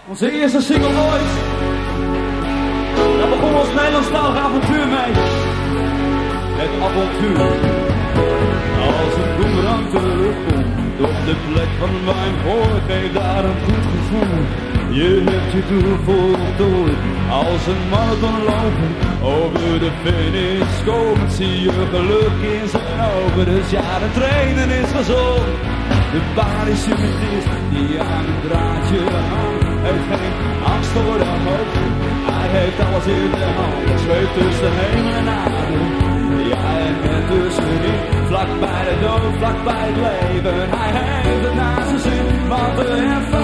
Onze eerste single ooit. Daar begon ons Nederlandstalig avontuur mee. Het avontuur. Als een boemerang terugkomt op de plek van mijn hoor, geeft daar een goed gevoel. Je hebt je doel voltooid. Als een marathon lopen, over de finish komen, zie je geluk in zijn ogen. Dus ja, de trainen is gezond. De parachutist die aan het draadje hangt, heeft geen angst voor de hoogte. Hij heeft alles in de hand, hij zweeft tussen hemel en aarde. Ja, en net tussenin, vlak bij de dood, vlak bij het leven. Hij heeft het naast zijn zin, want de ervaring